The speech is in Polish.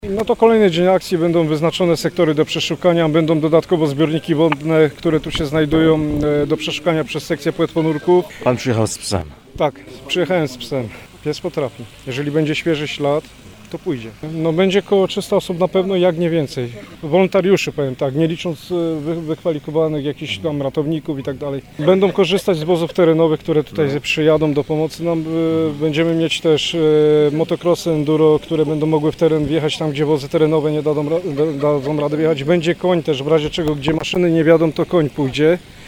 No to kolejny dzień akcji, będą wyznaczone sektory do przeszukania, będą dodatkowo zbiorniki wodne, które tu się znajdują do przeszukania przez sekcję płetwonurków. Pan przyjechał z psem. Tak, przyjechałem z psem. Pies potrafi. Jeżeli będzie świeży ślad, to pójdzie. No będzie około 300 osób na pewno, jak nie więcej. Wolontariuszy, powiem tak, nie licząc wykwalifikowanych jakichś tam ratowników i tak dalej. Będą korzystać z wozów terenowych, które tutaj przyjadą do pomocy nam. Będziemy mieć też motocrossy, enduro, które będą mogły w teren wjechać tam, gdzie wozy terenowe nie dadzą rady wjechać. Będzie koń też, w razie czego, gdzie maszyny nie wiadą, to koń pójdzie.